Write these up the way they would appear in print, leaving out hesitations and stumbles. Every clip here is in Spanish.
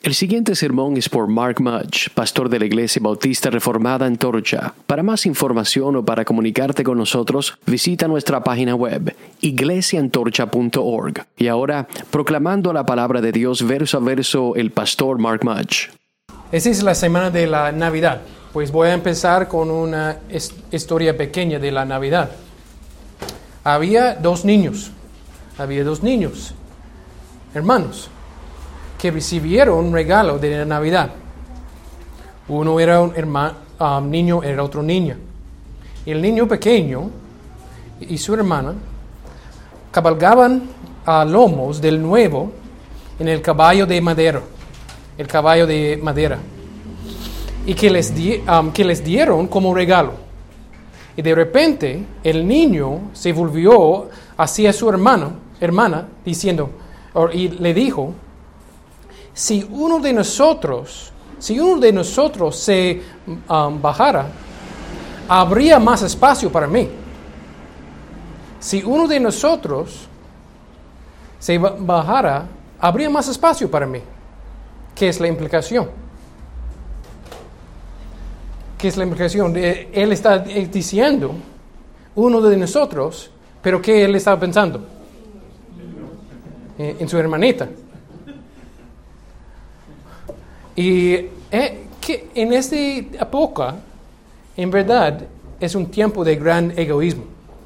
El siguiente sermón es por Mark Mudge, pastor de la Iglesia Bautista Reformada Antorcha. Para más información o para comunicarte con nosotros, visita nuestra página web, iglesiantorcha.org. Y ahora, proclamando la palabra de Dios verso a verso, el pastor Mark Mudge. Esta es la semana de la Navidad, pues voy a empezar con una historia pequeña de la Navidad. Había dos niños, hermanos, que recibieron un regalo de la Navidad. Uno era un niño, era otro niña. El niño pequeño y su hermana cabalgaban a lomos del nuevo en el caballo de madera, y que les dieron como regalo. Y de repente el niño se volvió hacia su hermana diciendo, y le dijo: si uno de nosotros se bajara, habría más espacio para mí. Si uno de nosotros se bajara, habría más espacio para mí. ¿Qué es la implicación? Él está diciendo, uno de nosotros, pero ¿qué él estaba pensando? En su hermanita. Y que en esta época, en verdad, es un tiempo de gran egoísmo.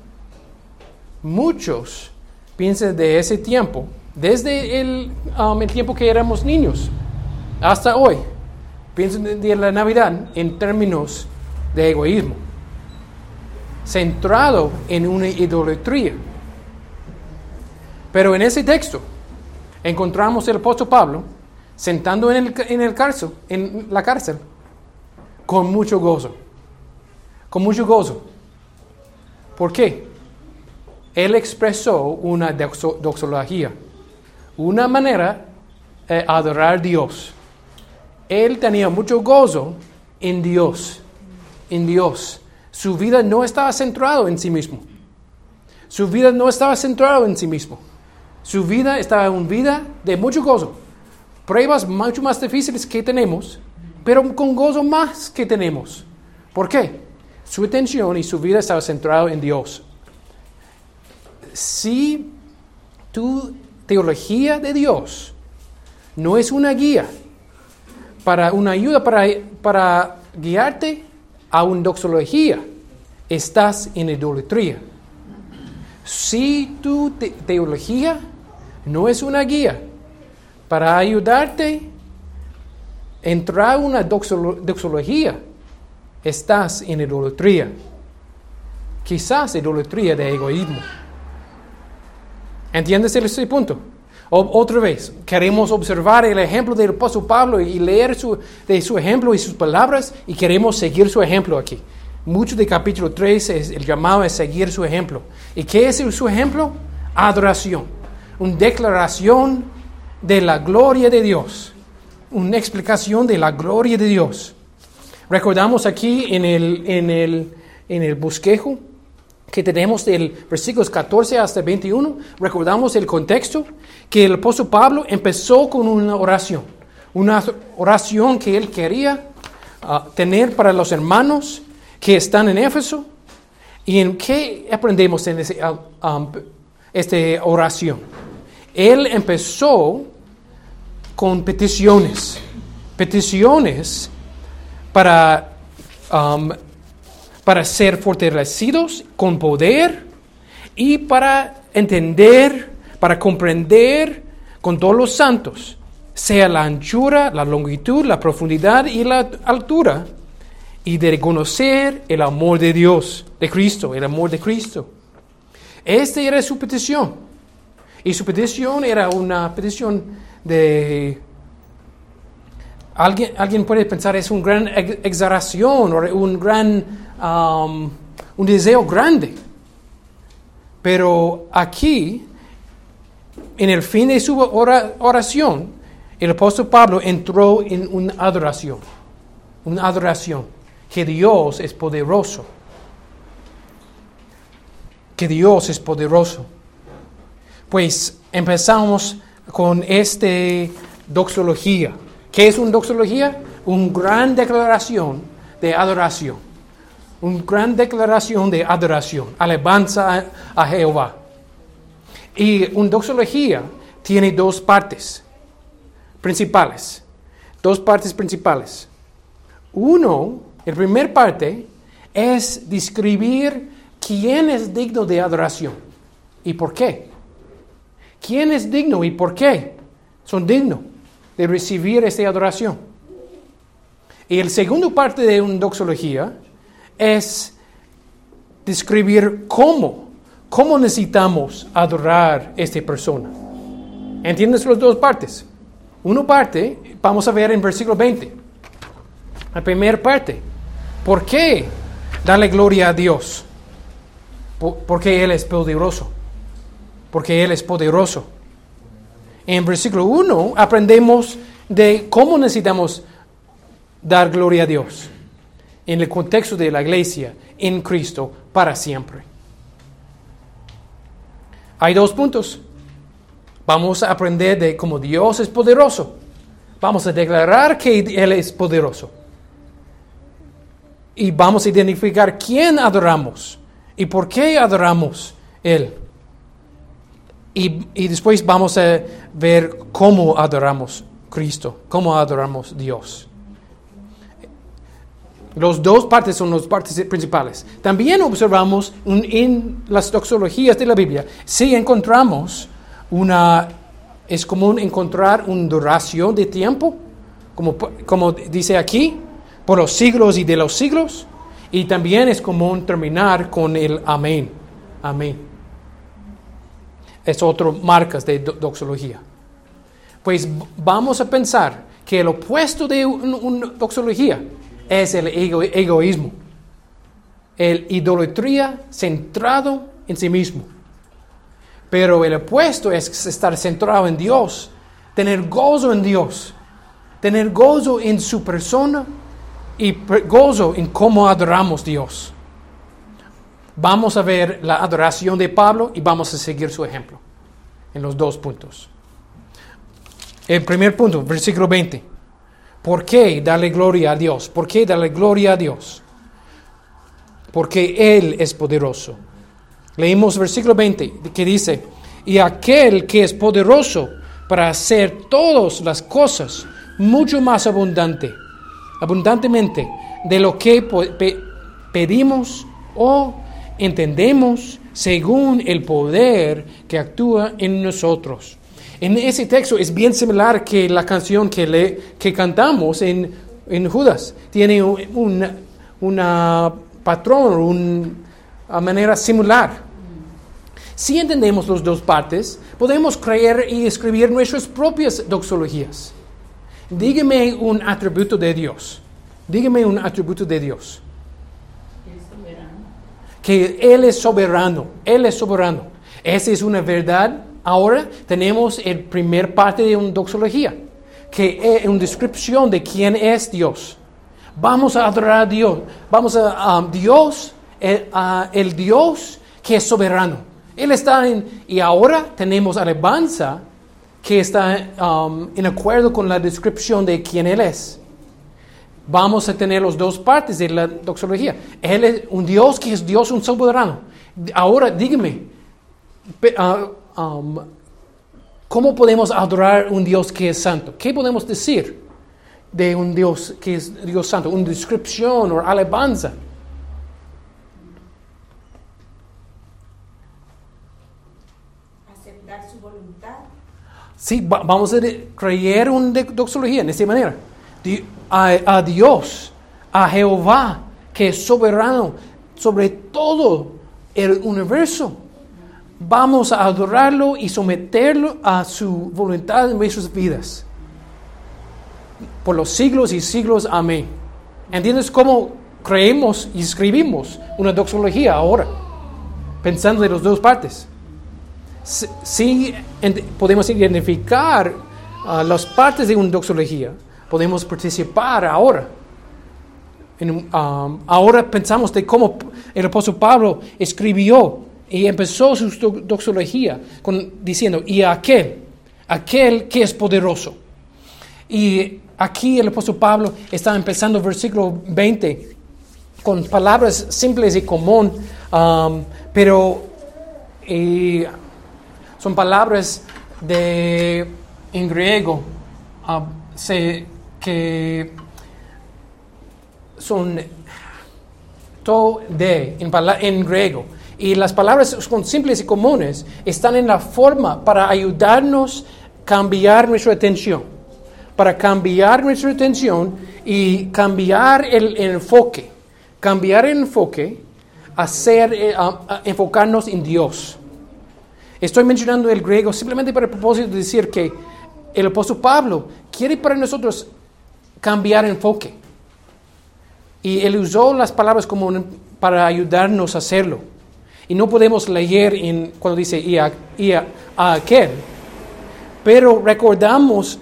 Muchos piensan de ese tiempo, desde el tiempo que éramos niños hasta hoy, piensan de la Navidad en términos de egoísmo, centrado en una idolatría. Pero en ese texto encontramos el apóstol Pablo sentando en la cárcel, con mucho gozo. ¿Por qué? Él expresó una doxología, una manera de adorar a Dios. Él tenía mucho gozo en Dios. Su vida no estaba centrada en sí mismo. Su vida estaba en vida de mucho gozo. Pruebas mucho más difíciles que tenemos, pero con gozo más que tenemos. ¿Por qué? Su atención y su vida estaba centrada en Dios. Si tu teología de Dios no es una guía, una ayuda para guiarte a una doxología, estás en idolatría. Si tu teología no es una guía para ayudarte a entrar en una doxología, estás en idolatría. Quizás idolatría de egoísmo. ¿Entiendes ese punto? Otra vez, queremos observar el ejemplo del apóstol Pablo y leer de su ejemplo y sus palabras, y queremos seguir su ejemplo aquí. Mucho de capítulo 3, el llamado es seguir su ejemplo. ¿Y qué es su ejemplo? Adoración. Una declaración de la gloria de Dios. Una explicación de la gloria de Dios. Recordamos aquí en el bosquejo que tenemos del versículos 14 hasta 21, recordamos el contexto, que el apóstol Pablo empezó con una oración que él quería tener para los hermanos que están en Éfeso. ¿Y en qué aprendemos en esta oración? Él empezó con peticiones para ser fortalecidos con poder y para entender, para comprender con todos los santos, sea la anchura, la longitud, la profundidad y la altura, y de reconocer el amor de Dios, de Cristo, el amor de Cristo. Esta era su petición. Y su petición era una petición de... Alguien puede pensar es una gran exageración o un deseo grande. Pero aquí, en el fin de su oración, el apóstol Pablo entró en una adoración, que Dios es poderoso. Pues empezamos con esta doxología, ¿Qué es una doxología? Una gran declaración de adoración. Una gran declaración de adoración, alabanza a Jehová. Y una doxología tiene dos partes principales. Dos partes principales. La primera parte es describir quién es digno de adoración y por qué. ¿Quién es digno y por qué son dignos de recibir esta adoración? Y la segunda parte de una doxología es describir cómo necesitamos adorar a esta persona. ¿Entiendes las dos partes? Una parte, vamos a ver en versículo 20. La primera parte. ¿Por qué darle gloria a Dios? Porque Él es poderoso. Porque Él es poderoso. En versículo 1 aprendemos de cómo necesitamos dar gloria a Dios. En el contexto de la iglesia, en Cristo, para siempre. Hay dos puntos. Vamos a aprender de cómo Dios es poderoso. Vamos a declarar que Él es poderoso. Y vamos a identificar quién adoramos y por qué adoramos Él. Y después vamos a ver cómo adoramos Cristo, cómo adoramos Dios. Las dos partes son las partes principales. También observamos en las doxologías de la Biblia, si encontramos es común encontrar una duración de tiempo, como dice aquí, por los siglos y de los siglos, y también es común terminar con el amén. Amén. Es otra marca de doxología. Pues vamos a pensar que el opuesto de una doxología es el egoísmo, el idolatría centrado en sí mismo. Pero el opuesto es estar centrado en Dios, tener gozo en Dios, tener gozo en su persona y gozo en cómo adoramos a Dios. Vamos a ver la adoración de Pablo y vamos a seguir su ejemplo en los dos puntos. El primer punto, versículo 20. ¿Por qué darle gloria a Dios? ¿Por qué darle gloria a Dios? Porque Él es poderoso. Leímos versículo 20 que dice, y aquel que es poderoso para hacer todas las cosas mucho más abundantemente de lo que pedimos o entendemos según el poder que actúa en nosotros. En ese texto es bien similar que la canción que cantamos en Judas. Tiene una patrón, una manera similar. Si entendemos las dos partes, podemos creer y escribir nuestras propias doxologías. Dígame un atributo de Dios. Dígame un atributo de Dios. Que Él es soberano. Él es soberano. Esa es una verdad. Ahora tenemos la primera parte de una doxología, que es una descripción de quién es Dios. Vamos a adorar a Dios. Vamos a Dios, el Dios que es soberano. Él está y ahora tenemos alabanza que está en acuerdo con la descripción de quién Él es. Vamos a tener las dos partes de la doxología. Él es un Dios que es Dios, un soberano. Ahora dígame, ¿cómo podemos adorar un Dios que es santo? ¿Qué podemos decir de un Dios que es Dios santo? ¿Una descripción o alabanza? Aceptar su voluntad. Sí, vamos a creer una doxología de esta manera. A Dios, a Jehová, que es soberano sobre todo el universo. Vamos a adorarlo y someterlo a su voluntad en nuestras vidas. Por los siglos y siglos. Amén. ¿Entiendes cómo creemos y escribimos una doxología ahora? Pensando en las dos partes. Si podemos identificar las partes de una doxología, podemos participar ahora. Ahora pensamos de cómo el apóstol Pablo escribió y empezó su doxología diciendo, y aquel que es poderoso. Y aquí el apóstol Pablo está empezando el versículo 20 con palabras simples y común, pero son palabras en griego que son to de en griego. Y las palabras son simples y comunes, están en la forma para ayudarnos a cambiar nuestra atención. Para cambiar nuestra atención y cambiar el enfoque. Cambiar el enfoque a enfocarnos en Dios. Estoy mencionando el griego simplemente para el propósito de decir que el apóstol Pablo quiere para nosotros cambiar enfoque. Y él usó las palabras como para ayudarnos a hacerlo. Y no podemos leer cuando dice y a aquel. Pero recordamos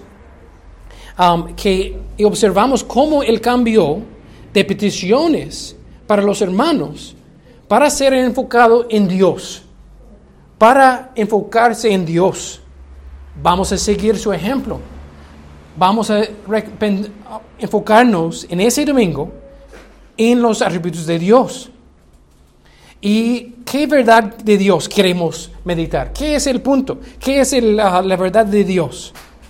y observamos cómo él cambió de peticiones para los hermanos para ser enfocado en Dios. Para enfocarse en Dios. Vamos a seguir su ejemplo. Vamos a enfocarnos en ese domingo en los atributos de Dios. ¿Y qué verdad de Dios queremos meditar? ¿Qué es el punto? ¿Qué es la verdad de Dios?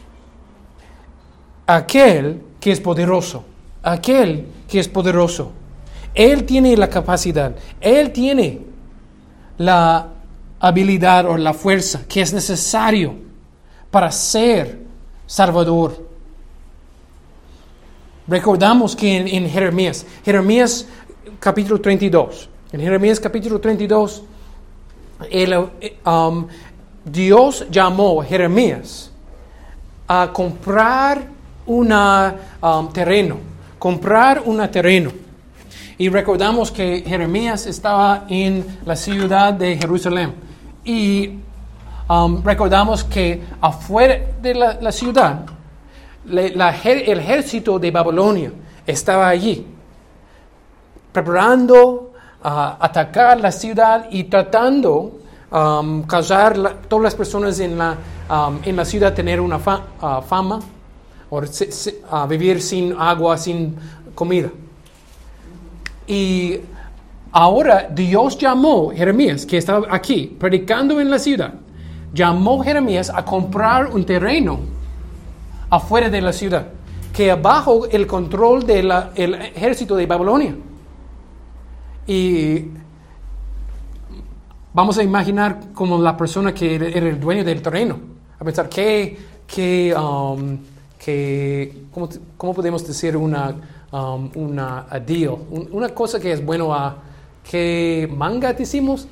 Aquel que es poderoso. Aquel que es poderoso. Él tiene la capacidad. Él tiene la habilidad o la fuerza que es necesario para ser Salvador. Recordamos que en Jeremías capítulo 32, en Jeremías capítulo 32, Dios llamó a Jeremías a comprar un terreno. Y recordamos que Jeremías estaba en la ciudad de Jerusalén. Y recordamos que afuera de la ciudad, el ejército de Babilonia estaba allí, preparando atacar la ciudad y tratando causar todas las personas en la ciudad tener una fama o vivir sin agua, sin comida. Y ahora Dios llamó a Jeremías, que estaba aquí predicando en la ciudad, llamó a Jeremías a comprar un terreno afuera de la ciudad, que bajo el control del ejército de Babilonia. Y vamos a imaginar como la persona que era el dueño del terreno, a pensar ¿cómo podemos decir una deal? Una cosa que es bueno ¿qué manga decimos?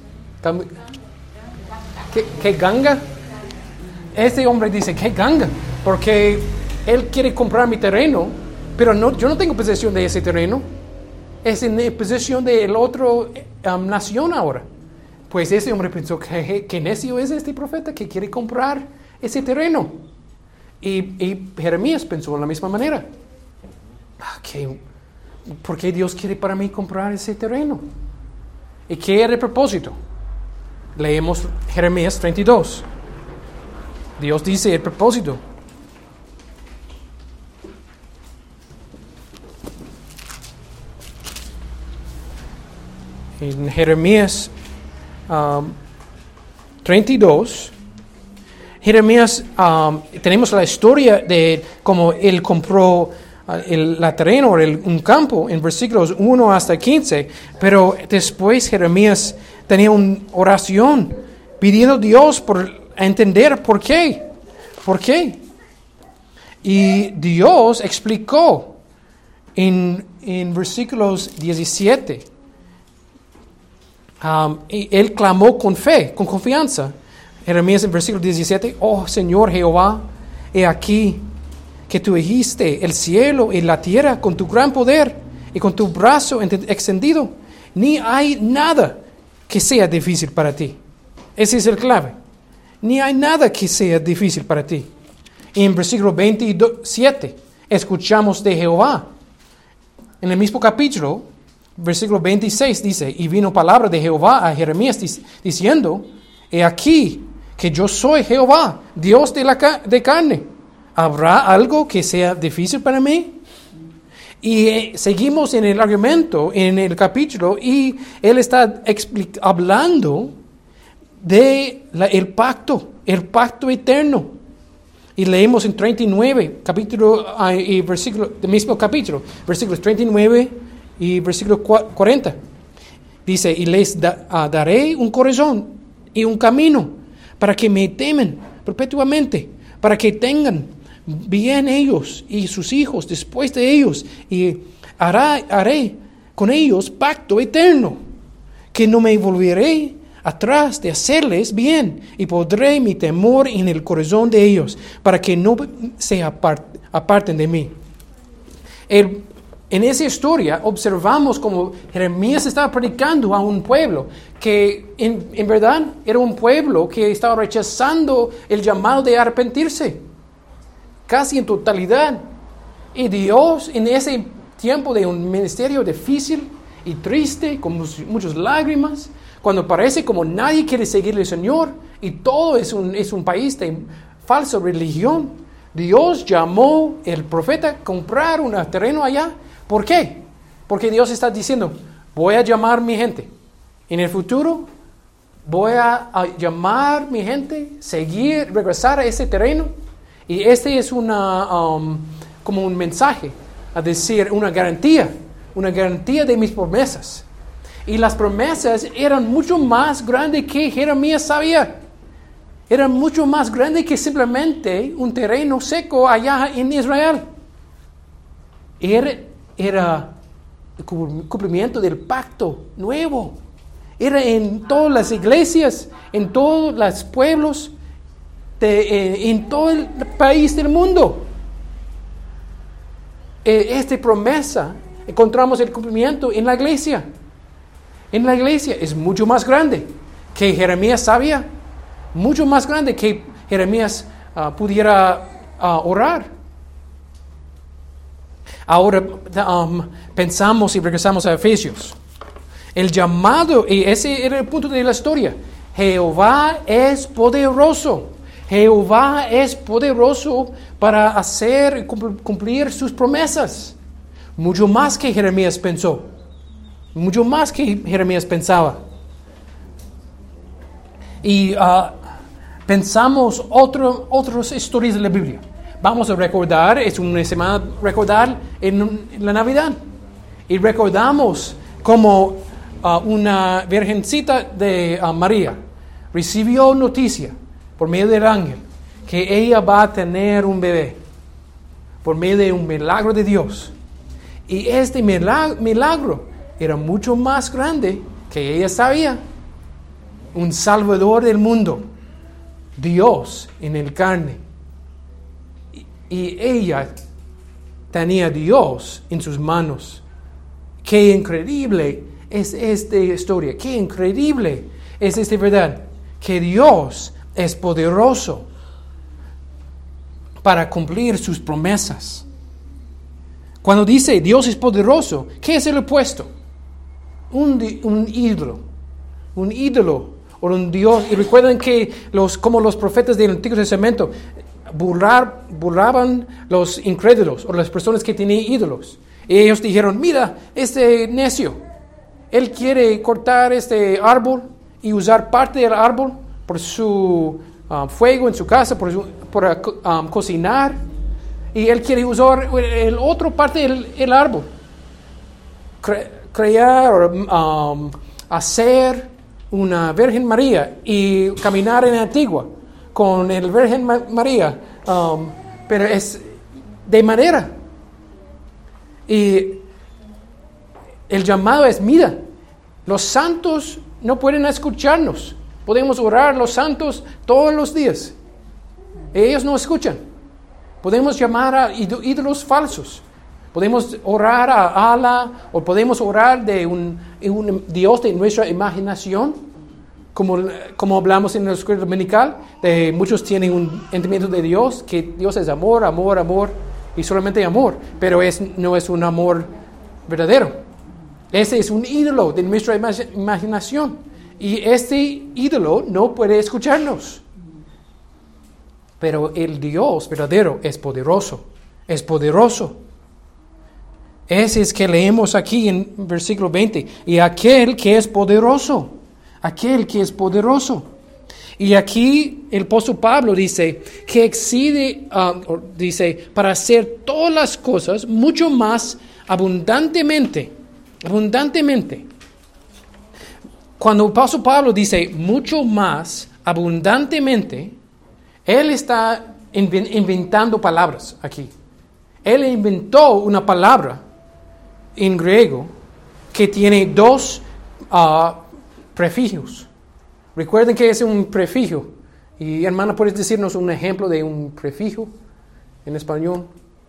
¿Qué ganga? Este hombre dice, ¿qué ganga? Porque él quiere comprar mi terreno, pero yo no tengo posesión de ese terreno. Es en posesión de la otra nación ahora. Pues ese hombre pensó, ¿qué necio es este profeta que quiere comprar ese terreno? Y Jeremías pensó de la misma manera. ¿Por qué Dios quiere para mí comprar ese terreno? ¿Y qué era el propósito? Leemos Jeremías 32. Dios dice el propósito. En Jeremías 32, Jeremías, tenemos la historia de cómo él compró el terreno, un campo, en versículos 1 hasta 15, pero después Jeremías tenía una oración pidiendo a Dios por entender por qué. ¿Por qué? Y Dios explicó en versículos 17. Y él clamó con fe, con confianza. Jeremías en versículo 17, oh Señor Jehová, he aquí que tú dijiste el cielo y la tierra con tu gran poder y con tu brazo extendido. Ni hay nada que sea difícil para ti. Ese es el clave. Ni hay nada que sea difícil para ti. Y en versículo 27, escuchamos de Jehová. En el mismo capítulo, versículo 26 dice, y vino palabra de Jehová a Jeremías diciendo, he aquí que yo soy Jehová, Dios de carne. ¿Habrá algo que sea difícil para mí? Y seguimos en el argumento, en el capítulo, y él está hablando de el pacto eterno. Y leemos en 39, capítulo y versículo, del mismo capítulo, versículos 39 y versículo 40. Dice, y les daré un corazón y un camino para que me temen perpetuamente, para que tengan bien ellos y sus hijos después de ellos, y haré con ellos pacto eterno, que no me volveré atrás de hacerles bien, y pondré mi temor en el corazón de ellos, para que no se aparten de mí. En esa historia observamos como Jeremías estaba predicando a un pueblo que en verdad era un pueblo que estaba rechazando el llamado de arrepentirse, casi en totalidad. Y Dios, en ese tiempo de un ministerio difícil y triste, con muchas lágrimas, cuando parece como nadie quiere seguir al Señor y todo es un país de falsa religión, Dios llamó al profeta a comprar un terreno allá. ¿Por qué? Porque Dios está diciendo, voy a llamar a mi gente. En el futuro voy a llamar a mi gente, regresar a ese terreno. Y este es como un mensaje, a decir, una garantía de mis promesas. Y las promesas eran mucho más grandes que Jeremías sabía. Eran mucho más grandes que simplemente un terreno seco allá en Israel. Era el cumplimiento del pacto nuevo. Era en todas las iglesias, en todos los pueblos, en todo el país del mundo. Esta promesa encontramos el cumplimiento en la iglesia. En la iglesia es mucho más grande que Jeremías sabía, mucho más grande que Jeremías pudiera orar. Ahora pensamos y regresamos a Efesios. El llamado, y ese era el punto de la historia. Jehová es poderoso. Jehová es poderoso para hacer y cumplir sus promesas. Mucho más que Jeremías pensó. Mucho más que Jeremías pensaba. Y pensamos otras historias de la Biblia. Vamos a recordar, es una semana recordar en la Navidad. Y recordamos como una virgencita de María recibió noticia por medio del ángel que ella va a tener un bebé por medio de un milagro de Dios. Y este milagro era mucho más grande que ella sabía. Un Salvador del mundo, Dios en el carne. Y ella tenía a Dios en sus manos. Qué increíble es esta historia, qué increíble es esta verdad, que Dios es poderoso para cumplir sus promesas. Cuando dice Dios es poderoso, ¿qué es el opuesto? Un ídolo o un Dios. Y recuerden que como los profetas del Antiguo Testamento burlaban los incrédulos o las personas que tenían ídolos. Y ellos dijeron, mira, este necio, él quiere cortar este árbol y usar parte del árbol por su fuego en su casa, por cocinar. Y él quiere usar el otro parte del árbol. Crear o hacer una Virgen María y caminar en la Antigua con el Virgen María, pero es de madera. Y el llamado es, mira, los santos no pueden escucharnos. Podemos orar a los santos todos los días. Ellos no escuchan. Podemos llamar a ídolos falsos. Podemos orar a Allah o podemos orar de un Dios de nuestra imaginación, como hablamos en la escuela dominical. Muchos tienen un entendimiento de Dios, que Dios es amor, amor, amor y solamente amor, pero no es un amor verdadero. Ese es un ídolo de nuestra imaginación y este ídolo no puede escucharnos. Pero el Dios verdadero es poderoso. Es poderoso. Ese es que leemos aquí en versículo 20. Y aquel que es poderoso. Aquel que es poderoso. Y aquí el apóstol Pablo dice que exige, dice, para hacer todas las cosas mucho más abundantemente. Abundantemente. Cuando el apóstol Pablo dice mucho más abundantemente, él está inventando palabras aquí. Él inventó una palabra en griego que tiene dos prefijos. Recuerden que es un prefijo. Y hermana, ¿puedes decirnos un ejemplo de un prefijo en español?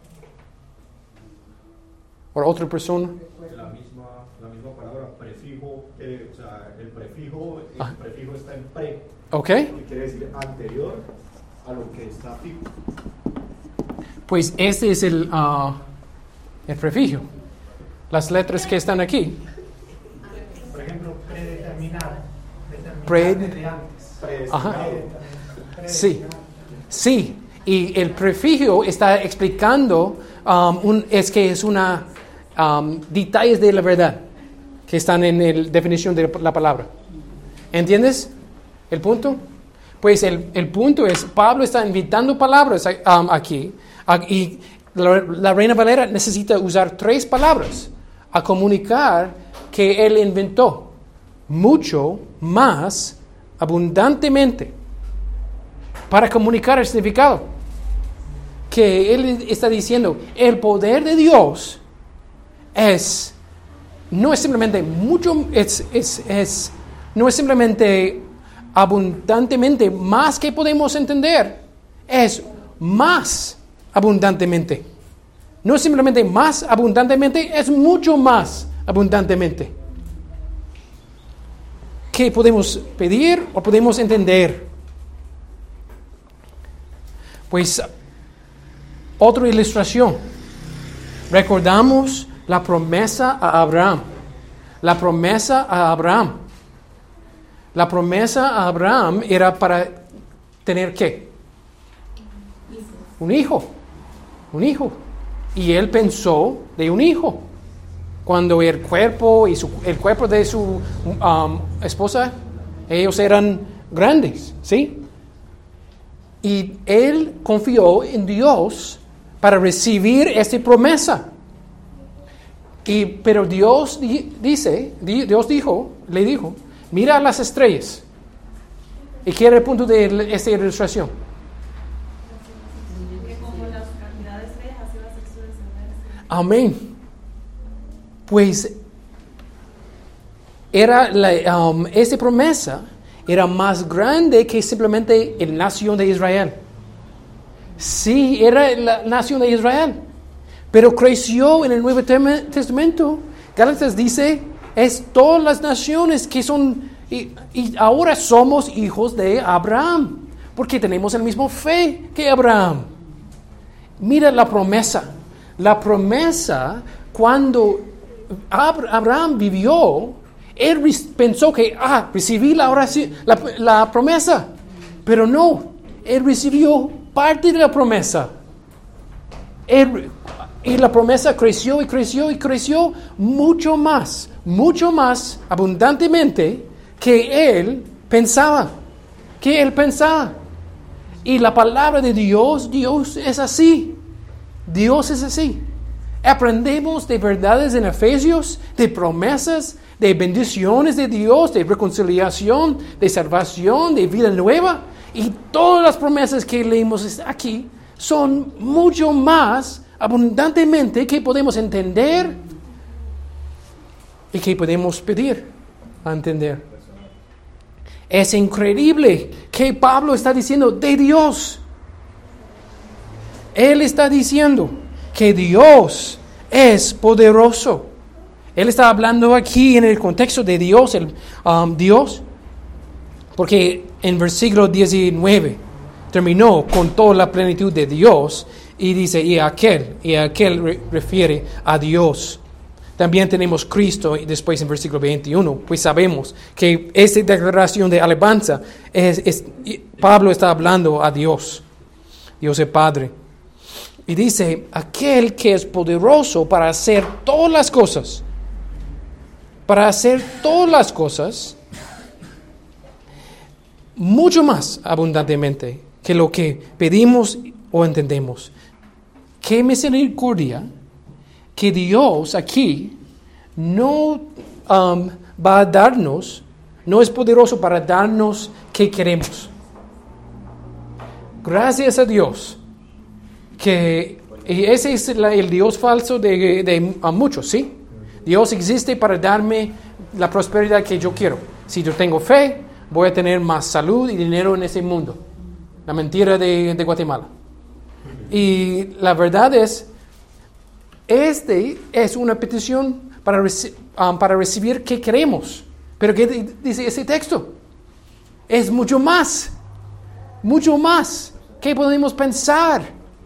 ¿O otra persona? La misma palabra prefijo, o sea, el prefijo está en pre. Ok. Que quiere decir anterior a lo que está fijo. Pues este es el prefijo. Las letras que están aquí. Por ejemplo, predeterminado. Desde antes. Ajá. Sí. Y el prefijo está explicando es una detalles de la verdad que están en la definición de la palabra. ¿Entiendes el punto? Pues el punto es, Pablo está inventando palabras aquí, y la Reina Valera necesita usar 3 palabras a comunicar que él inventó mucho más abundantemente para comunicar el significado. Que él está diciendo, el poder de Dios no es simplemente no es simplemente abundantemente más que podemos entender, es más abundantemente. No es simplemente más abundantemente, es mucho más abundantemente. ¿Qué podemos pedir o podemos entender? Pues, otra ilustración. Recordamos la promesa a Abraham. La promesa a Abraham. La promesa a Abraham era para tener ¿qué? Un hijo. Un hijo. Y él pensó de un hijo. Cuando el cuerpo de su esposa, ellos eran grandes, ¿sí? Y él confió en Dios para recibir esta promesa. Pero Dios le dijo, mira las estrellas. ¿Y qué era el punto de esta ilustración? Que como las cantidades de estrellas, así va a ser su descendencia. Amén. Pues esta promesa era más grande que simplemente la nación de Israel. Sí, era la nación de Israel, pero creció en el Nuevo Testamento. Gálatas dice, es todas las naciones que son, y ahora somos hijos de Abraham, porque tenemos el mismo fe que Abraham. Mira la promesa. La promesa, cuando Abraham vivió, él pensó que, recibí la promesa, pero no, él recibió parte de la promesa. Y la promesa creció y creció y creció mucho más abundantemente que él pensaba. Y la palabra de Dios es así. Dios es así. Aprendemos de verdades en Efesios, de promesas, de bendiciones de Dios, de reconciliación, de salvación, de vida nueva. Y todas las promesas que leímos aquí son mucho más abundantemente que podemos entender y que podemos pedir a entender. Es increíble que Pablo está diciendo de Dios. Él está diciendo que Dios es poderoso. Él está hablando aquí en el contexto de Dios, Dios, porque en versículo 19 terminó con toda la plenitud de Dios y dice, y aquel refiere a Dios. También tenemos Cristo y después en versículo 21, pues sabemos que esta declaración de alabanza Pablo está hablando a Dios. Dios es Padre. Y dice, aquel que es poderoso para hacer todas las cosas, mucho más abundantemente que lo que pedimos o entendemos. Qué misericordia que Dios aquí no va a darnos, no es poderoso para darnos que queremos. Gracias a Dios, que ese es el Dios falso de muchos, ¿sí? Dios existe para darme la prosperidad que yo quiero. Si yo tengo fe, voy a tener más salud y dinero en ese mundo. La mentira de Guatemala. Y la verdad es una petición para recibir que queremos. Pero ¿qué dice ese texto? Es mucho más que podemos pensar.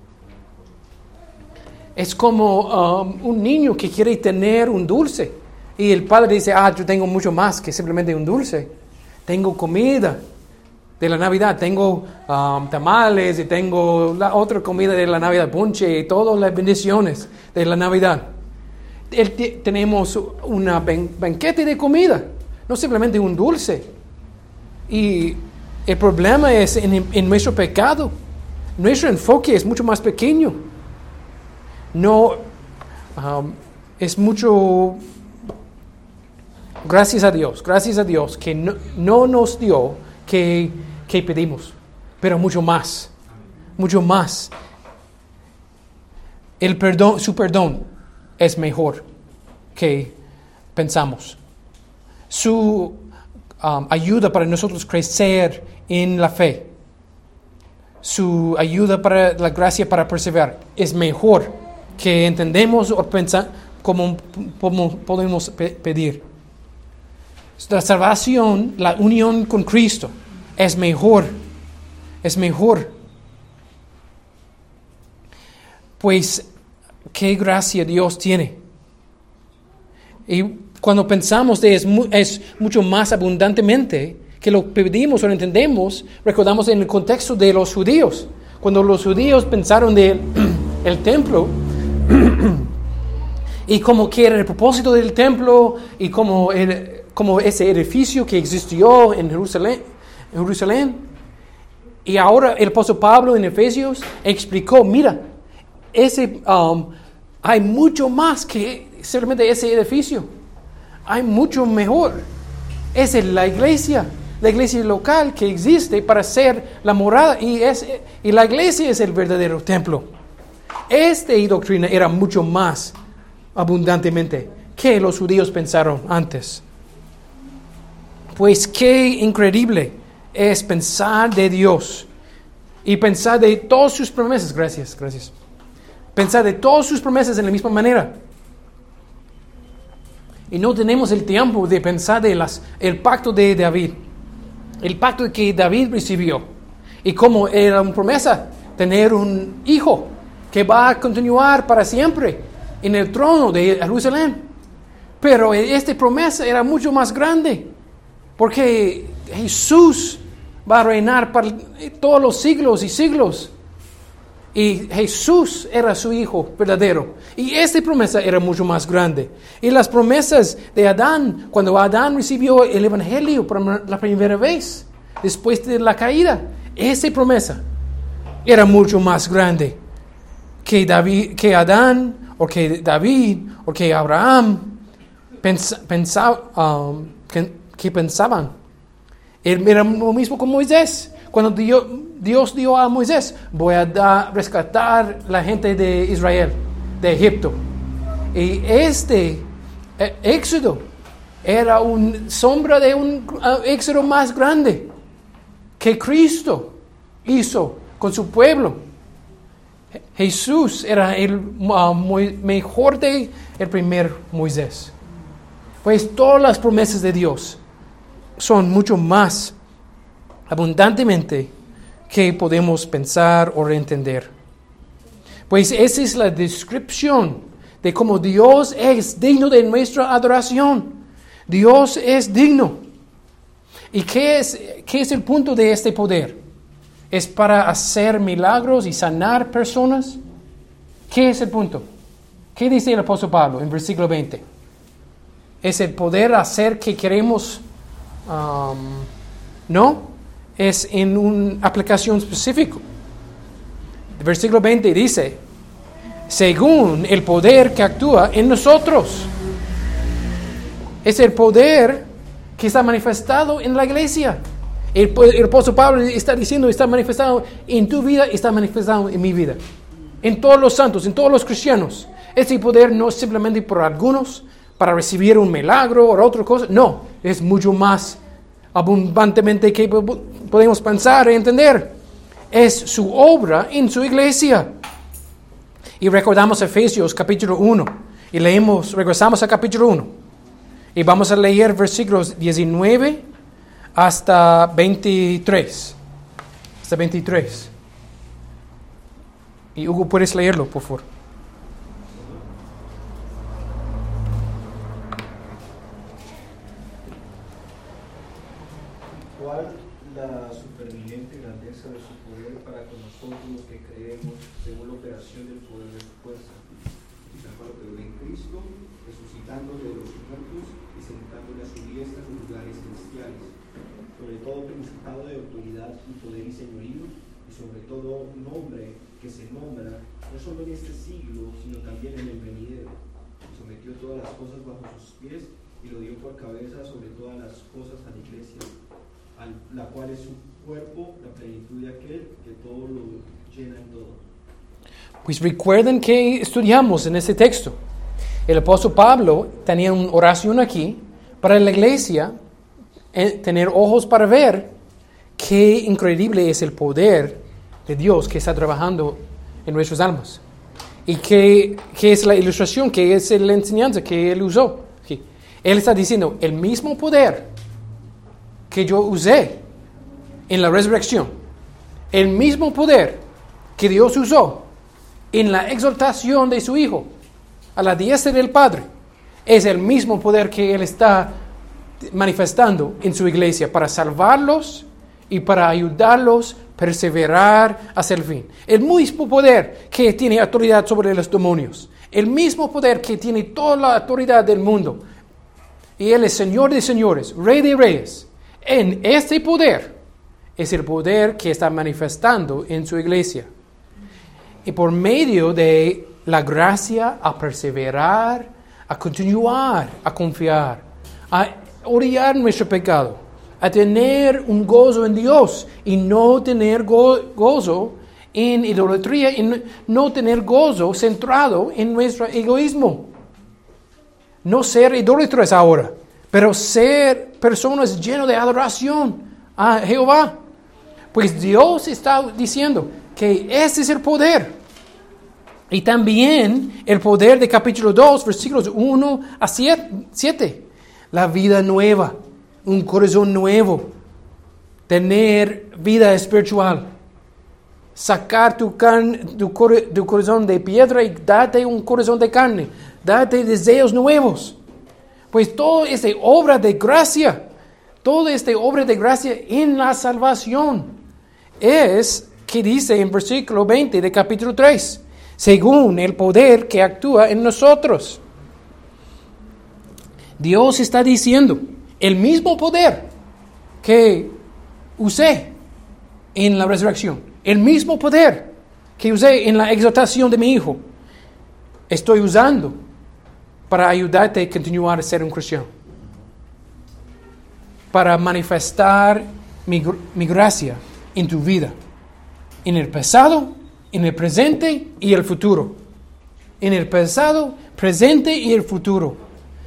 Es como un niño que quiere tener un dulce y el padre dice, yo tengo mucho más que simplemente un dulce. Tengo comida de la Navidad, tengo tamales y tengo la otra comida de la Navidad, ponche y todas las bendiciones de la Navidad. Tenemos un banquete de comida, no simplemente un dulce. Y el problema es en nuestro pecado. Nuestro enfoque es mucho más pequeño. No, es mucho, gracias a Dios que no nos dio que pedimos, pero mucho más. Su perdón es mejor que pensamos. Su ayuda para nosotros crecer en la fe, su ayuda para la gracia para perseverar es mejor que entendemos o pensar como podemos pedir. La salvación, la unión con Cristo es mejor. Pues qué gracia Dios tiene. Y cuando pensamos es mucho más abundantemente que lo pedimos o entendemos, recordamos en el contexto de los judíos. Cuando los judíos pensaron del templo y como que era el propósito del templo y como ese edificio que existió en Jerusalén. Y ahora el apóstol Pablo en Efesios explicó, mira, hay mucho más que simplemente ese edificio. Hay mucho mejor. Es la iglesia local que existe para ser la morada y la iglesia es el verdadero templo. Esta doctrina era mucho más abundantemente que los judíos pensaron antes. Pues qué increíble es pensar de Dios y pensar de todas sus promesas. Gracias. Pensar de todas sus promesas en la misma manera. Y no tenemos el tiempo de pensar el pacto de David. El pacto que David recibió. Y cómo era una promesa tener un hijo que va a continuar para siempre en el trono de Jerusalén. Pero esta promesa era mucho más grande. Porque Jesús va a reinar para todos los siglos y siglos. Y Jesús era su hijo verdadero. Y esta promesa era mucho más grande. Y las promesas de Adán, cuando Adán recibió el evangelio por la primera vez, después de la caída, esa promesa era mucho más grande que Adán, o que David, o que Abraham que pensaban. Era lo mismo con Moisés. Cuando Dios dijo a Moisés, voy a rescatar la gente de Israel, de Egipto. Y éxodo era una sombra de un éxodo más grande que Cristo hizo con su pueblo. Jesús era el mejor de el primer Moisés. Pues todas las promesas de Dios son mucho más abundantemente que podemos pensar o entender. Pues esa es la descripción de cómo Dios es digno de nuestra adoración. Dios es digno. ¿Y qué es el punto de este poder? ¿Es para hacer milagros y sanar personas? ¿Qué es el punto? ¿Qué dice el apóstol Pablo en versículo 20? ¿Es el poder hacer que queremos? No, es en una aplicación específica. El versículo 20 dice, según el poder que actúa en nosotros. Es el poder que está manifestado en la iglesia. El apóstol Pablo está diciendo, está manifestado en tu vida, está manifestado en mi vida. En todos los santos, en todos los cristianos. Ese poder no es simplemente por algunos, para recibir un milagro o otra cosa. No, es mucho más abundantemente que podemos pensar y entender. Es su obra en su iglesia. Y recordamos Efesios capítulo 1. Y regresamos a capítulo 1. Y vamos a leer versículos 19 hasta 23. Hasta 23. Y Hugo, ¿puedes leerlo, por favor? ¿Cuál la superminente grandeza de su poder para con nosotros los que creemos según la operación del poder de su fuerza? Y tal cual lo que en Cristo, resucitándole de los muertos y sentándole a su diestra en los lugares celestiales, sobre todo principado de autoridad y poder y señorío, y sobre todo nombre que se nombra, no solo en este siglo, sino también en el venidero. Sometió todas las cosas bajo sus pies y lo dio por cabeza sobre todas las cosas a la iglesia, la cual es su cuerpo, la plenitud de aquel que todo lo llena en todo. Pues recuerden que estudiamos en este texto. El apóstol Pablo tenía una oración aquí para la iglesia, tener ojos para ver qué increíble es el poder de Dios que está trabajando en nuestras almas. Y qué es la ilustración, qué es la enseñanza que él usó aquí. Él está diciendo, el mismo poder que yo usé en la resurrección, el mismo poder que Dios usó en la exaltación de su Hijo a la diestra del Padre, es el mismo poder que Él está manifestando en su iglesia para salvarlos y para ayudarlos a perseverar hasta el fin. El mismo poder que tiene autoridad sobre los demonios, el mismo poder que tiene toda la autoridad del mundo, y Él es Señor de señores, Rey de reyes. En este poder es el poder que está manifestando en su iglesia. Y por medio de la gracia a perseverar, a continuar, a confiar, a odiar nuestro pecado, a tener un gozo en Dios y no tener gozo en idolatría y no tener gozo centrado en nuestro egoísmo. No ser idólatras ahora, pero ser personas llenas de adoración a Jehová. Pues Dios está diciendo que ese es el poder. Y también el poder de capítulo 2, versículos 1 a 7. La vida nueva, un corazón nuevo, tener vida espiritual. Sacar tu corazón de piedra y date un corazón de carne. Date deseos nuevos. Pues todo es obra de gracia. Toda esta obra de gracia en la salvación es, que dice en versículo 20 de capítulo 3, según el poder que actúa en nosotros. Dios está diciendo, el mismo poder que usé en la resurrección, el mismo poder que usé en la exaltación de mi Hijo, estoy usando para ayudarte a continuar a ser un cristiano. Para manifestar mi gracia en tu vida. En el pasado, en el presente y el futuro. En el pasado, presente y el futuro.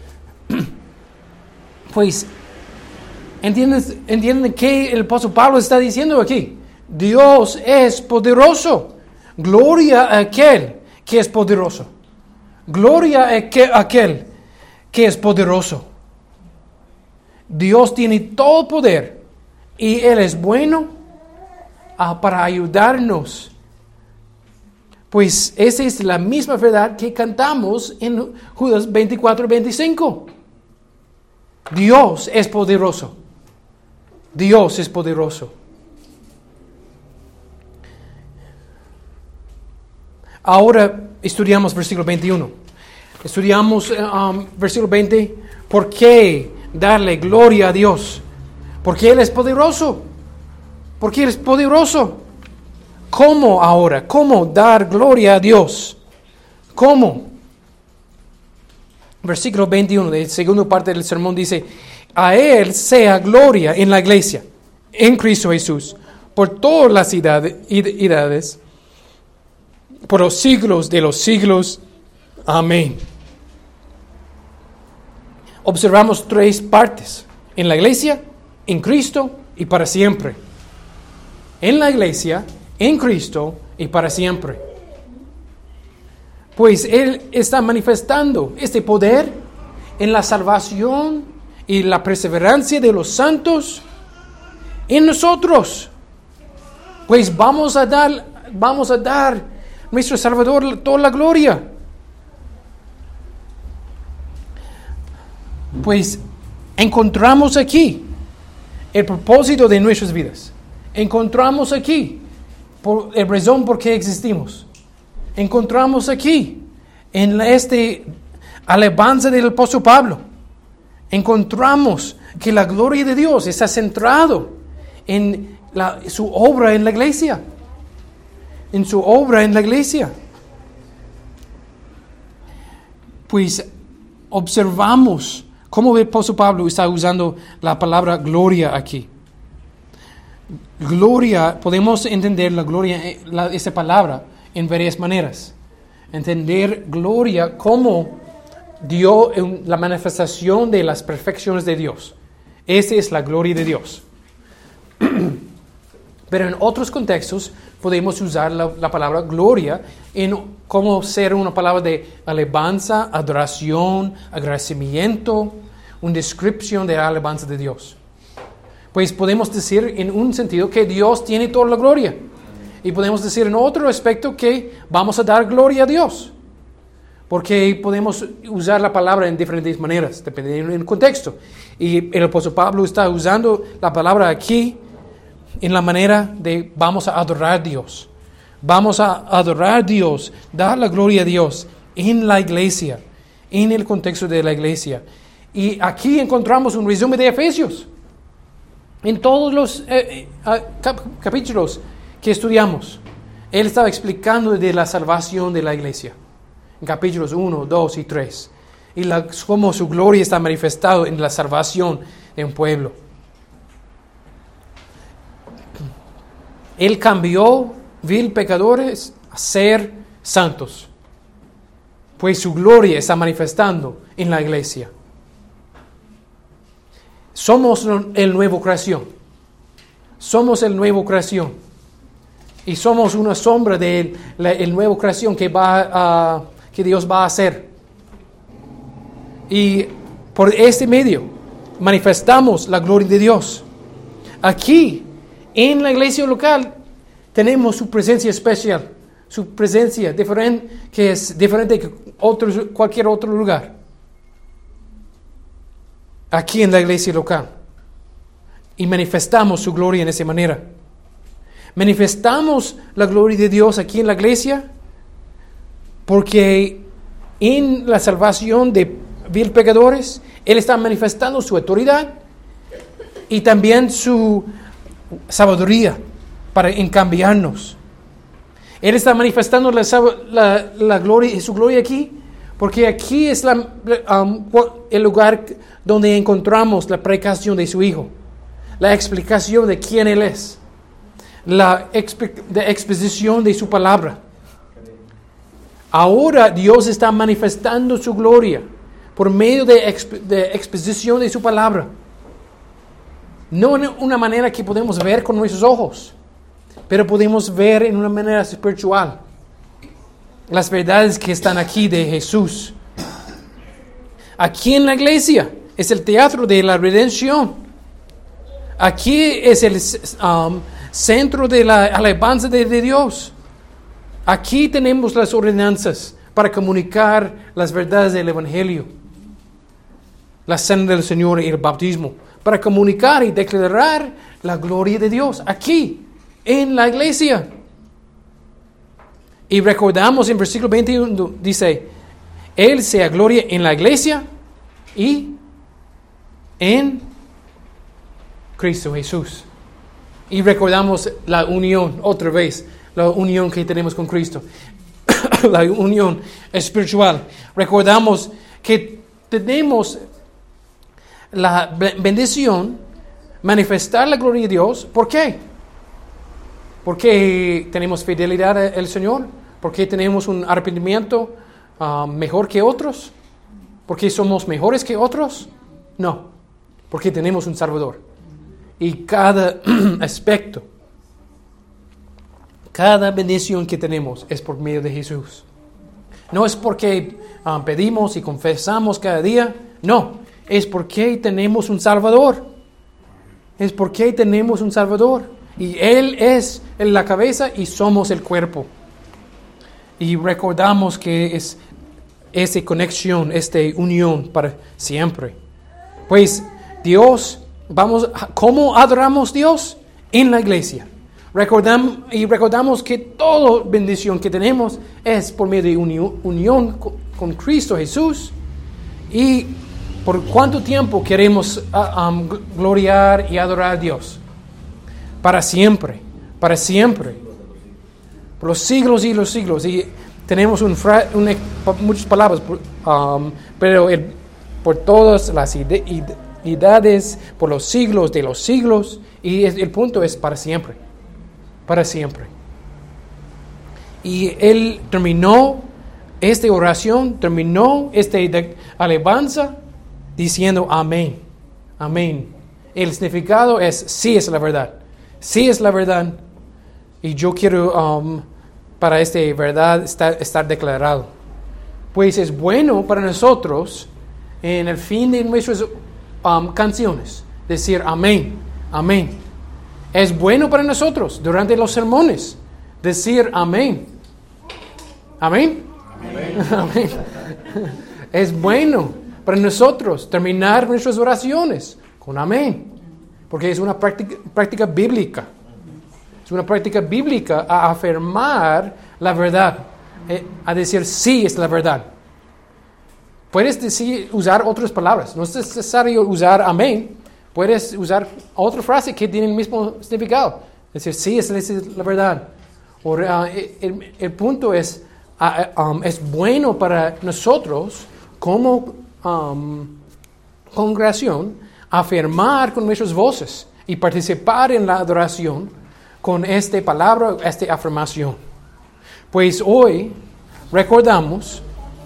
Pues, ¿entienden qué el apóstol Pablo está diciendo aquí? Dios es poderoso. Gloria a aquel que es poderoso. Gloria a aquel que es poderoso. Dios tiene todo poder y Él es bueno para ayudarnos. Pues esa es la misma verdad que cantamos en Judas 24:25. Dios es poderoso. Dios es poderoso. Ahora estudiamos versículo 21. Estudiamos versículo 20. ¿Por qué darle gloria a Dios? Porque Él es poderoso. Porque Él es poderoso. ¿Cómo ahora? ¿Cómo dar gloria a Dios? ¿Cómo? Versículo 21 de la segunda parte del sermón dice: a Él sea gloria en la iglesia, en Cristo Jesús, por todas las edades, por los siglos de los siglos. Amén. Observamos 3 partes: en la iglesia, en Cristo y para siempre. En la iglesia, en Cristo y para siempre. Pues Él está manifestando este poder en la salvación y la perseverancia de los santos en nosotros. Pues vamos a dar a nuestro Salvador toda la gloria. Pues encontramos aquí el propósito de nuestras vidas. Encontramos aquí el razón por qué existimos. Encontramos aquí en alabanza del apóstol Pablo. Encontramos que la gloria de Dios está centrado en su obra en la iglesia. En su obra en la iglesia. Pues observamos cómo el apóstol Pablo está usando la palabra gloria aquí. Gloria, podemos entender la gloria, esa palabra, en varias maneras. Entender gloria como Dios, la manifestación de las perfecciones de Dios. Esa es la gloria de Dios. Pero en otros contextos podemos usar la palabra gloria como ser una palabra de alabanza, adoración, agradecimiento, una descripción de la alabanza de Dios. Pues podemos decir en un sentido que Dios tiene toda la gloria. Y podemos decir en otro aspecto que vamos a dar gloria a Dios. Porque podemos usar la palabra en diferentes maneras, dependiendo del contexto. Y el apóstol Pablo está usando la palabra aquí en la manera de vamos a adorar a Dios. Vamos a adorar a Dios, dar la gloria a Dios en la iglesia, en el contexto de la iglesia. Y aquí encontramos un resumen de Efesios. En todos los capítulos que estudiamos, Él estaba explicando de la salvación de la iglesia. En capítulos 1, 2 y 3. Y cómo su gloria está manifestada en la salvación de un pueblo. Él cambió vil pecadores a ser santos. Pues su gloria está manifestando en la iglesia. Somos el nuevo creación. Somos el nuevo creación. Y somos una sombra de el nuevo creación que Dios va a hacer. Y por este medio manifestamos la gloria de Dios. Aquí, en la iglesia local, tenemos su presencia especial. Su presencia diferente, que es diferente que cualquier otro lugar. Aquí en la iglesia local. Y manifestamos su gloria en esa manera. Manifestamos la gloria de Dios aquí en la iglesia porque en la salvación de vil pecadores, Él está manifestando su autoridad y también su sabiduría para cambiarnos. Él está manifestando la gloria y su gloria aquí porque aquí es el lugar donde encontramos la predicación de su Hijo, la explicación de quién Él es, la exposición de su palabra. Ahora Dios está manifestando su gloria por medio de exposición de su palabra. No en una manera que podemos ver con nuestros ojos, pero podemos ver en una manera espiritual las verdades que están aquí de Jesús. Aquí en la iglesia es el teatro de la redención. Aquí es el centro de la alabanza de Dios. Aquí tenemos las ordenanzas para comunicar las verdades del Evangelio, la cena del Señor y el bautismo, para comunicar y declarar la gloria de Dios aquí, en la iglesia. Y recordamos en versículo 21, dice, Él sea gloria en la iglesia y en Cristo Jesús. Y recordamos la unión, otra vez, la unión que tenemos con Cristo. La unión espiritual. Recordamos que tenemos la bendición, manifestar la gloria de Dios. ¿Por qué? Porque tenemos fidelidad al Señor. Porque tenemos un arrepentimiento mejor que otros. Porque somos mejores que otros. No, porque tenemos un Salvador. Y cada aspecto, cada bendición que tenemos es por medio de Jesús. No es porque pedimos y confesamos cada día. No, es porque tenemos un Salvador. Es porque tenemos un Salvador. Y Él es la cabeza y somos el cuerpo. Y recordamos que es esa conexión, esta unión para siempre. Pues Dios, ¿cómo adoramos a Dios? En la iglesia. Recordamos que toda bendición que tenemos es por medio de unión con Cristo Jesús. Y por cuánto tiempo queremos gloriar y adorar a Dios. Para siempre, para siempre. Por los siglos y los siglos. Y tenemos muchas palabras, pero por todas las edades, por los siglos de los siglos. Y el punto es para siempre. Para siempre. Y Él terminó esta oración, terminó esta alabanza diciendo amén. Amén. El significado es sí es la verdad. Sí es la verdad. Y yo quiero para esta verdad estar declarado. Pues es bueno para nosotros en el fin de nuestras canciones decir amén. Amén. Es bueno para nosotros durante los sermones decir amén. Amén. Amén. Es bueno para nosotros terminar nuestras oraciones con amén. Porque es una práctica bíblica. Es una práctica bíblica a afirmar la verdad. A decir sí es la verdad. Puedes usar otras palabras. No es necesario usar amén. Puedes usar otra frase que tiene el mismo significado. Es decir, sí, es la verdad. El punto es bueno para nosotros como congregación afirmar con nuestras voces y participar en la adoración con esta palabra, esta afirmación. Pues hoy recordamos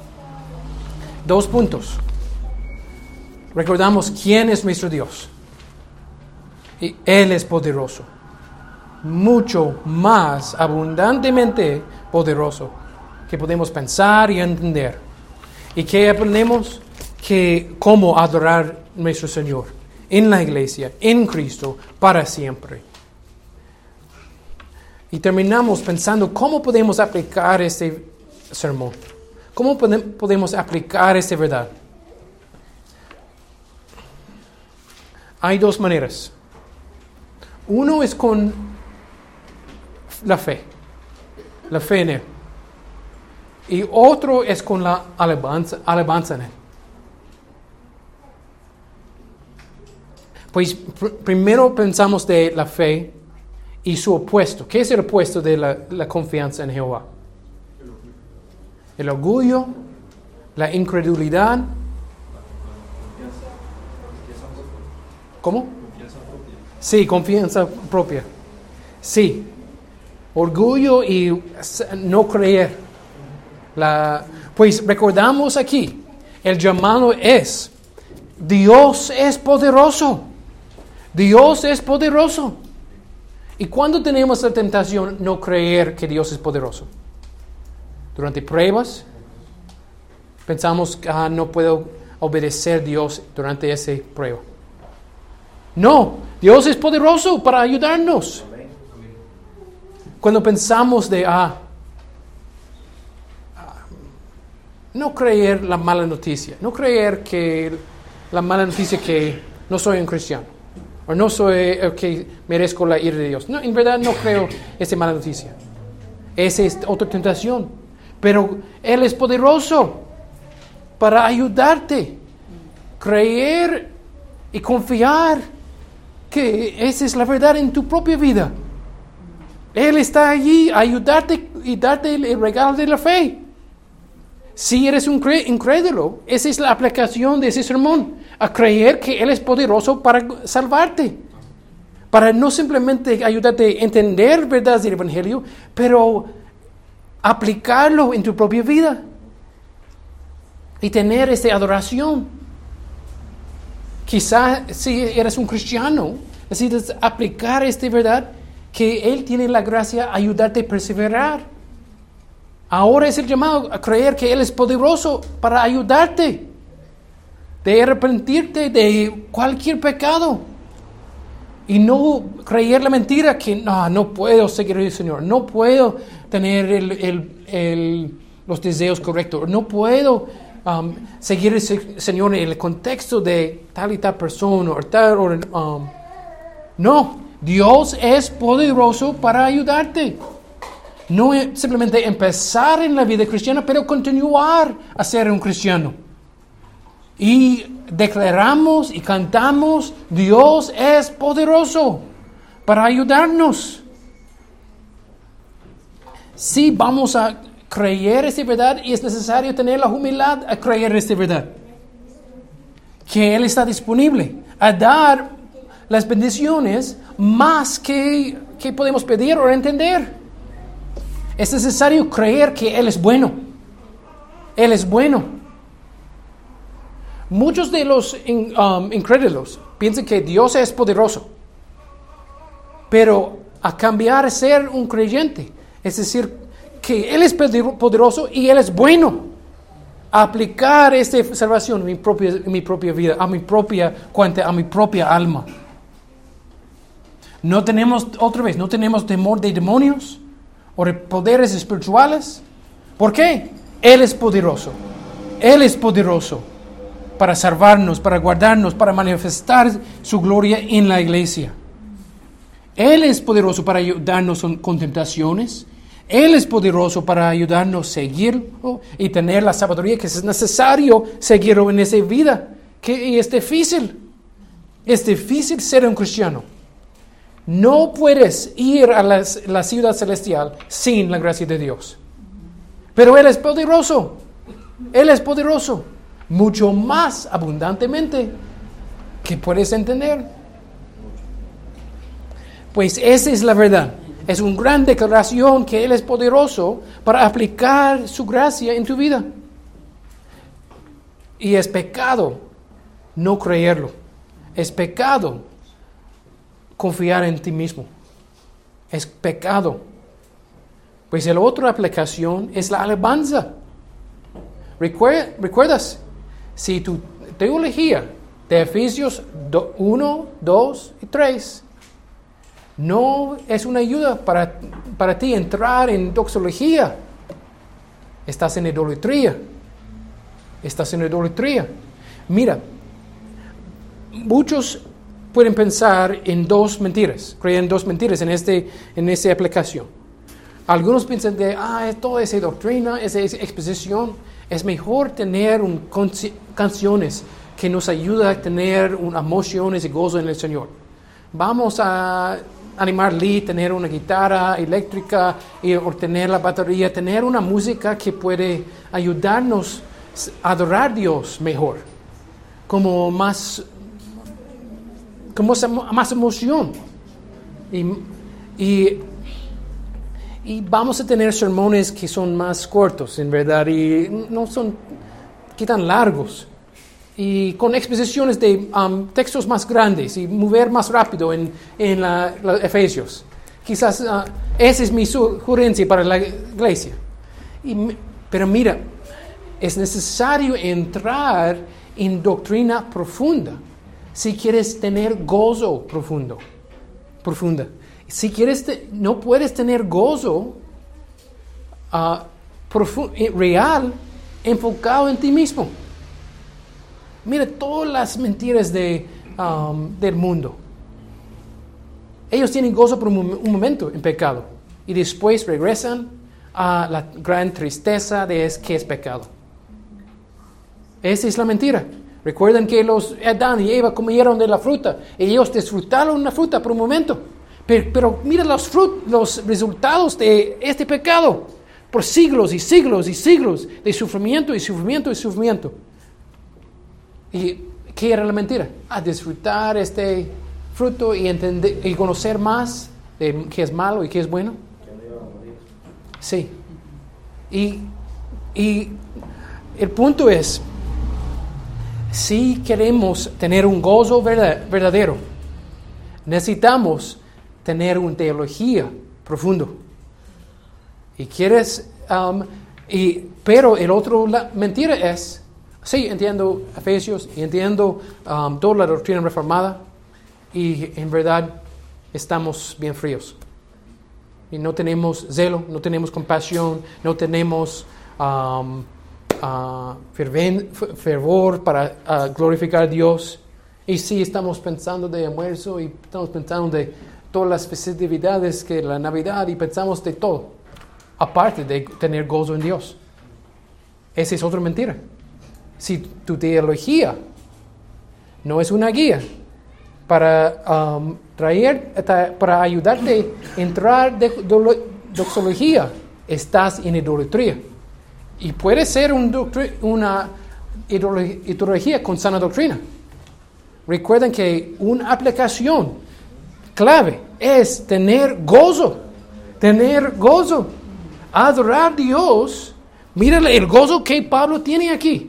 2 puntos. Recordamos quién es nuestro Dios. Y Él es poderoso. Mucho más abundantemente poderoso que podemos pensar y entender. ¿Y qué aprendemos? Que cómo adorar a nuestro Señor en la iglesia, en Cristo, para siempre. Y terminamos pensando cómo podemos aplicar este sermón. ¿Cómo podemos aplicar esta verdad? Hay 2 maneras. Uno es con la fe en Él. Y otro es con la alabanza en Él. Pues primero pensamos de la fe y su opuesto. ¿Qué es el opuesto de la confianza en Jehová? El orgullo, la incredulidad. ¿Cómo? Sí, confianza propia. Sí. Orgullo y no creer. Pues recordamos aquí, el llamado es, Dios es poderoso. Dios es poderoso. ¿Y cuándo tenemos la tentación no creer que Dios es poderoso? Durante pruebas, pensamos que no puedo obedecer a Dios durante esa prueba. No, Dios es poderoso para ayudarnos. Cuando pensamos de no creer la mala noticia, no creer que la mala noticia que no soy un cristiano, o no soy que merezco la ira de Dios. No, en verdad no creo esa mala noticia. Esa es otra tentación. Pero Él es poderoso para ayudarte. Creer y confiar que esa es la verdad en tu propia vida. Él está allí a ayudarte y darte el regalo de la fe. Si eres un incrédulo, esa es la aplicación de ese sermón, a creer que Él es poderoso para salvarte, para no simplemente ayudarte a entender verdades del Evangelio, pero aplicarlo en tu propia vida y tener esta adoración. Quizás si eres un cristiano, necesitas aplicar esta verdad, que Él tiene la gracia de ayudarte a perseverar. Ahora es el llamado a creer que Él es poderoso para ayudarte, de arrepentirte de cualquier pecado y no creer la mentira que no puedo seguir al Señor, no puedo tener los deseos correctos, no puedo seguir al Señor en el contexto de tal y tal persona o tal. No, Dios es poderoso para ayudarte. No simplemente empezar en la vida cristiana, pero continuar a ser un cristiano. Y declaramos y cantamos, Dios es poderoso para ayudarnos. Si vamos a creer esta verdad, y es necesario tener la humildad a creer esta verdad, que Él está disponible a dar las bendiciones más que podemos pedir o entender. Es necesario creer que Él es bueno. Él es bueno. Muchos de los incrédulos piensan que Dios es poderoso. Pero a cambiar a ser un creyente, es decir, que Él es poderoso y Él es bueno. A aplicar esta salvación en mi propia vida, a mi propia cuenta, a mi propia alma. No tenemos temor de demonios o de poderes espirituales. ¿Por qué? Él es poderoso. Él es poderoso para salvarnos, para guardarnos, para manifestar su gloria en la iglesia. Él es poderoso para ayudarnos con tentaciones. Él es poderoso para ayudarnos a seguirlo y tener la sabiduría que es necesario seguirlo en esa vida. Que es difícil. Es difícil ser un cristiano. No puedes ir a la ciudad celestial sin la gracia de Dios. Pero Él es poderoso. Él es poderoso. Mucho más abundantemente que puedes entender. Pues esa es la verdad. Es una gran declaración que Él es poderoso para aplicar su gracia en tu vida. Y es pecado no creerlo. Es pecado confiar en ti mismo. Es pecado. Pues la otra aplicación es la alabanza. ¿Recuerdas? Si tu teología de Efesios 1, 2 y 3 no es una ayuda para ti entrar en doxología, estás en idolatría. Estás en idolatría. Mira, muchos pueden pensar en dos mentiras, creen dos mentiras en esta aplicación. Algunos piensan que toda esa doctrina, esa exposición, es mejor tener canciones que nos ayudan a tener emociones y gozo en el Señor. Vamos a animar Lee, tener una guitarra eléctrica o tener la batería, tener una música que puede ayudarnos a adorar a Dios mejor, como más emoción. Y vamos a tener sermones que son más cortos, en verdad, y no son tan largos. Y con exposiciones de textos más grandes y mover más rápido en la Efesios. Quizás esa es mi sugerencia para la iglesia. Pero mira, es necesario entrar en doctrina profunda si quieres tener gozo profunda. Si quieres, no puedes tener gozo real enfocado en ti mismo. Mira todas las mentiras del mundo. Ellos tienen gozo por un momento en pecado y después regresan a la gran tristeza de qué es pecado. Esa es la mentira. Recuerden que los Adán y Eva comieron de la fruta y ellos disfrutaron la fruta por un momento. Pero mira los resultados de este pecado por siglos y siglos y siglos de sufrimiento y sufrimiento y sufrimiento. ¿Y qué era la mentira? A disfrutar este fruto y entender y conocer más de qué es malo y qué es bueno. Sí. Y el punto es, si queremos tener un gozo verdadero, necesitamos tener una teología profunda. Y quieres, pero el otro mentira es, sí, entiendo Efesios y entiendo toda la doctrina reformada y en verdad estamos bien fríos. Y no tenemos celo, no tenemos compasión, no tenemos fervor para glorificar a Dios. Y sí, estamos pensando de almuerzo y estamos pensando de todas las festividades que la Navidad y pensamos de todo, aparte de tener gozo en Dios. Esa es otra mentira. Si tu teología no es una guía para para ayudarte a entrar de doxología, estás en idolatría. Y puede ser una ideología con sana doctrina. Recuerden que una aplicación clave es tener gozo. Tener gozo. Adorar a Dios. Mira el gozo que Pablo tiene aquí.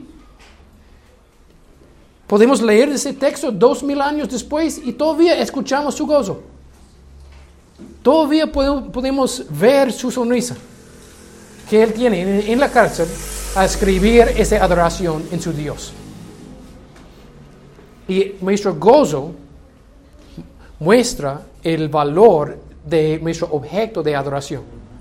Podemos leer ese texto 2000 años después y todavía escuchamos su gozo. Todavía podemos ver su sonrisa que él tiene en la cárcel a escribir esa adoración en su Dios. Y nuestro gozo muestra el valor de nuestro objeto de adoración.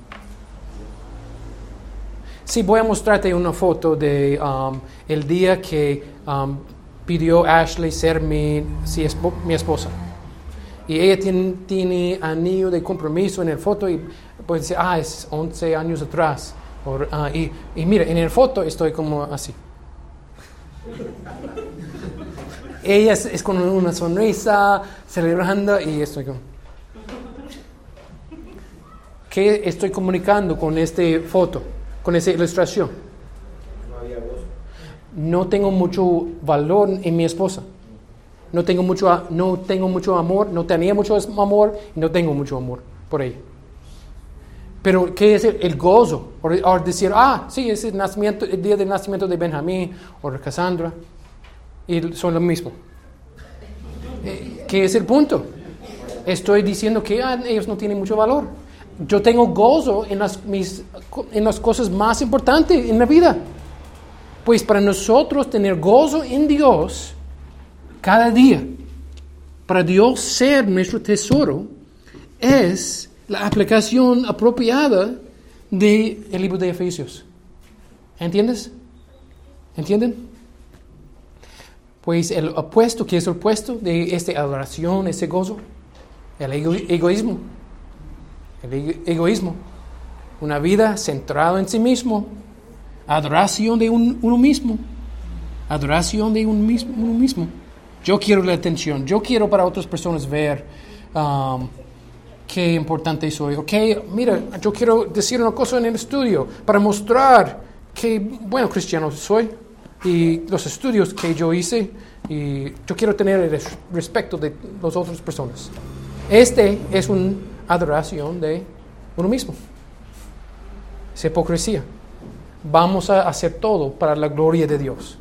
Sí, voy a mostrarte una foto de el día que pidió Ashley ser mi esposa. Y ella tiene anillo de compromiso en el foto y puede decir, es 11 años atrás. Y mira, en el foto estoy como así. Ella es con una sonrisa, celebrando, y estoy como... ¿Qué estoy comunicando con esta foto, con esa ilustración? No tengo mucho valor en mi esposa. No tengo mucho amor, no tenía mucho amor y no tengo mucho amor por ella. Pero ¿qué es el gozo? O decir, sí, es el día del nacimiento de Benjamín o de Cassandra. Y son lo mismo. ¿Qué es el punto? Estoy diciendo que ellos no tienen mucho valor. Yo tengo gozo en las cosas más importantes en la vida. Pues para nosotros tener gozo en Dios cada día, para Dios ser nuestro tesoro, es la aplicación apropiada del libro de Efesios. ¿Entiendes? ¿Entienden? Pues el opuesto, ¿qué es el opuesto de esta adoración, ese gozo? El egoísmo. El egoísmo. Una vida centrada en sí mismo. Adoración de uno mismo. Adoración de uno mismo. Yo quiero la atención. Yo quiero para otras personas ver qué importante soy. Mira, yo quiero decir una cosa en el estudio para mostrar qué bueno cristiano soy y los estudios que yo hice. Y yo quiero tener el respeto de las otras personas. Es una adoración de uno mismo. Es hipocresía. Vamos a hacer todo para la gloria de Dios.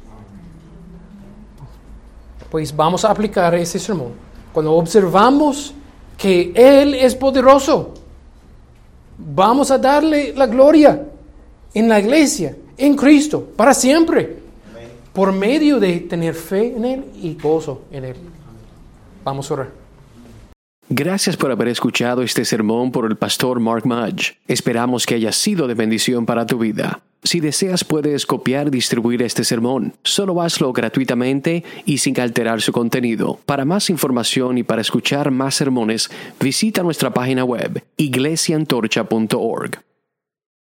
Pues vamos a aplicar ese sermón. Cuando observamos que Él es poderoso, vamos a darle la gloria en la iglesia, en Cristo, para siempre, por medio de tener fe en Él y gozo en Él. Vamos a orar. Gracias por haber escuchado este sermón por el pastor Mark Mudge. Esperamos que haya sido de bendición para tu vida. Si deseas, puedes copiar y distribuir este sermón. Solo hazlo gratuitamente y sin alterar su contenido. Para más información y para escuchar más sermones, visita nuestra página web, iglesiaantorcha.org.